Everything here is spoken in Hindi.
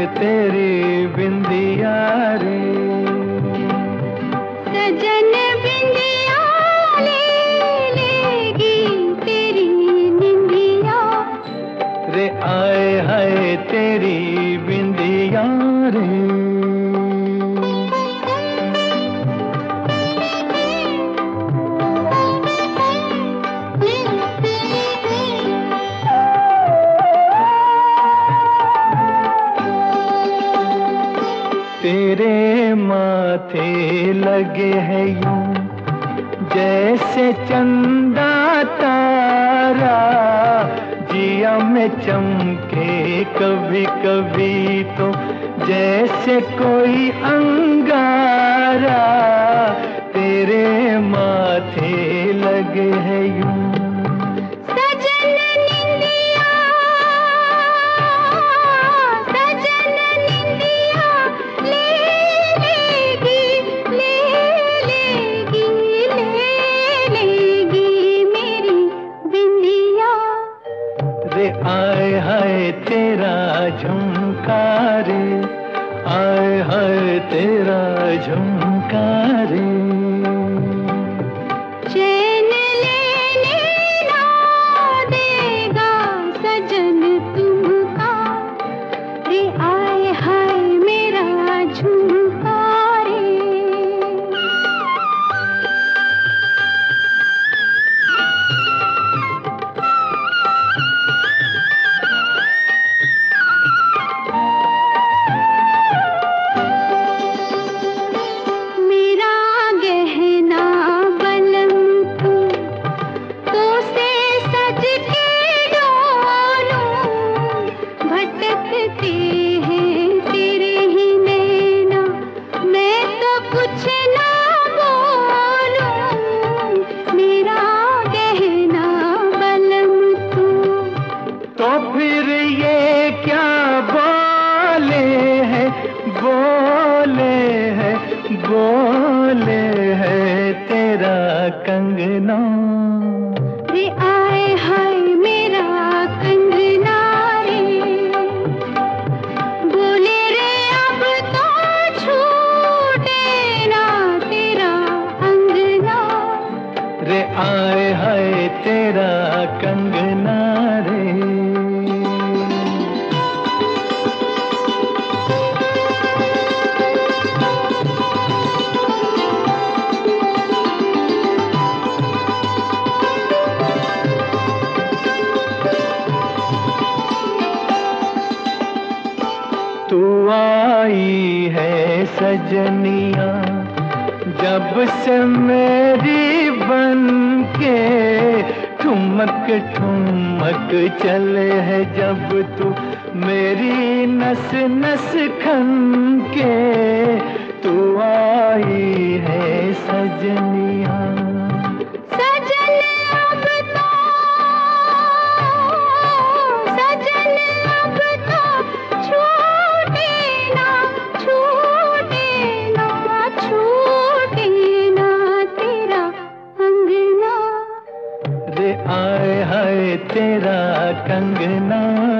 तेरी बिंदिया रे। सजन बिंदिया ले लेगी तेरी निंदिया रे आए हाय तेरी बिंदिया रे। तेरे माथे लगे है यूं जैसे चंदा तारा, जिया में चमके कभी कभी तो जैसे कोई अंगारा। तेरे माथे लगे है यूं आए हाय तेरा झुमका रे, आए हाय तेरा झुमका रे। चैन लेने ना देगा सजन तुमका रे, आए हाय मेरा झुमका रे। तो फिर ये क्या बोले हैं, बोले हैं, बोले हैं तेरा कंगना रे, आए हाय मेरा कंगना रे। बोले रे अब तो छूटे ना तेरा अंगना रे, आए हाय तेरा कंगना रे। तू आई है सजनिया जब से मेरी बन के, ठुमक ठुमक चले है जब तू मेरी नस नस खन के। तू आई है सजनिया रे, आए हाय तेरा कंगना